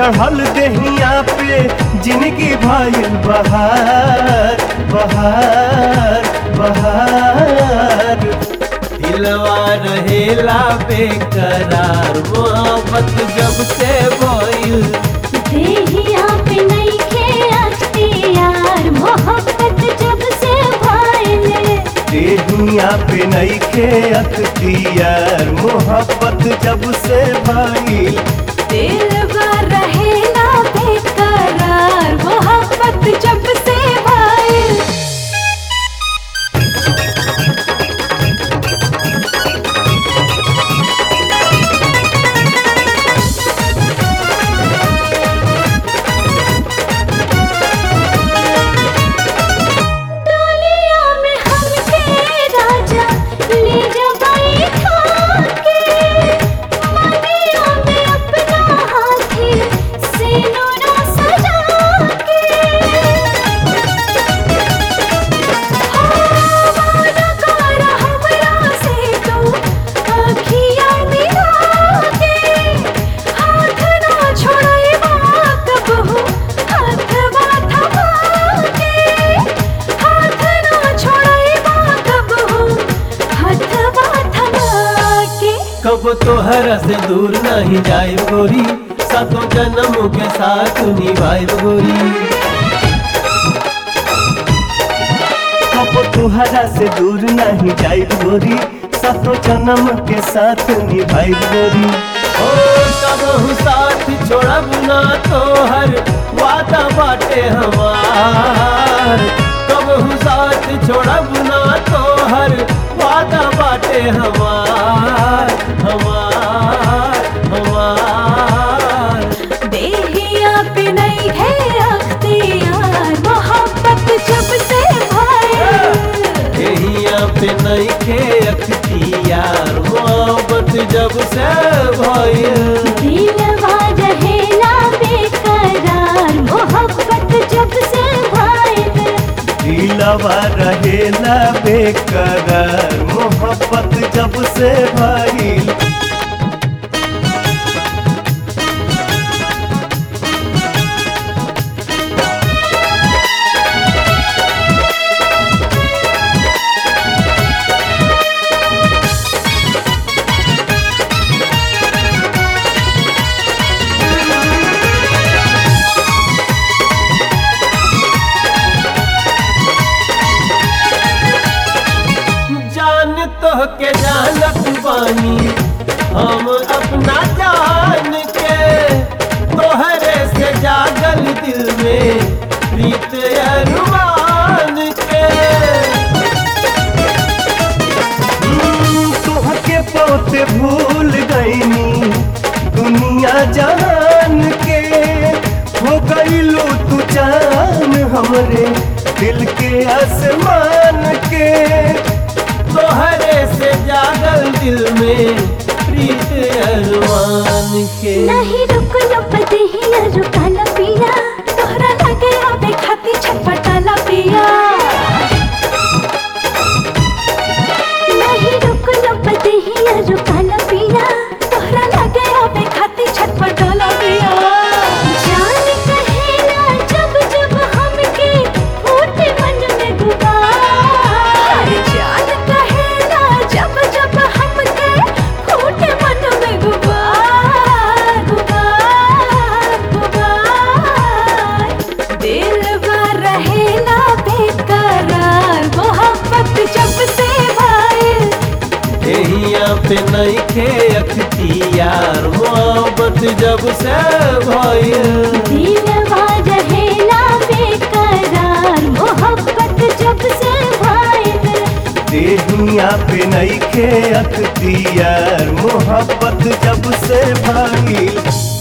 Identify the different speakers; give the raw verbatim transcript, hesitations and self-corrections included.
Speaker 1: चढ़ल देहिया पे जिंदगी भइल बहार बहार बहार। दिलवा रहेला बेकरार मोहब्बत जब से भइल।
Speaker 2: देहिया पे नइखे अख्तियार मोहब्बत जब से भइल।
Speaker 1: देहिया पे नइखे अख्तियार मोहब्बत जब से भइल।
Speaker 2: दिलवा रहेला बेकरार मोहब्बत जब से भइल। डोलिया में हमके राजा ले जा बैठा के, मंगिया में अपना हाथी सिनुरा सजा के। वादा कर हमरा से तू अखियाँ मिला के, हाथ ना छोड़इबा कबहू हाथवा थमा के, हाथ ना छोड़इबा कबहू हाथवा थमा के।
Speaker 1: कब तोहरा से दूर नहीं जाए गोरी, सातों जन्म के साथ निभाए गोरी। कब तोहरा से दूर नहीं जाए गोरी, सातों जन्म के साथ निभाए गोरी। ओ कबहू साथ छोड़ब ना तोहर वादा बाटे हमार। कबहू साथ छोड़ब ना तोहर वादा बाटे हमार हमार हमार।
Speaker 2: देहिया पे नइखे अख्तियार मोहब्बत जब से भइल।
Speaker 1: देहिया पे नइखे अख्तियार मोहब्बत जब से भइल।
Speaker 2: दिलवा रहेला बेकरार मोहब्बत जब से भइल।
Speaker 1: दिलवा रहेला बेकरार मोहब्बत जब से भइल। जान तोह के जानत बानी हम अपना जान के, तोहरे से जागल दिल में प्रीत अरमान के। हम्म, तोह के पोते भूल गईनी दुनिया जान के, हो गईलू तू जान हमरे दिल के आसमान के। तोहरे से जागल दिल में प्रीत अरमान के।
Speaker 2: नहीं रुक लो बदिहिया रुकाला पिया, तोहरा लगे आवे खाती छटपटाला पिया। नहीं रुक लो बदिहिया रुकाला पिया, तोहरा लगे आवे खाती छटपटाला पिया। जान कहेला जब जब हमके फूटे मन में गुबार। जान कहेला जब जब हमके फूटे मन में गुबार गुबार गुबार। दिलवा रहेला बेकरार मोहब्बत जब से भइल।
Speaker 1: देहिया पे नइखे अख्तियार मोहब्बत जब से भइल।
Speaker 2: दिलवा रहेला बेकरार मोहब्बत जब से भइल।
Speaker 1: देहिया पे नइखे अख्तियार मोहब्बत जब से भइल।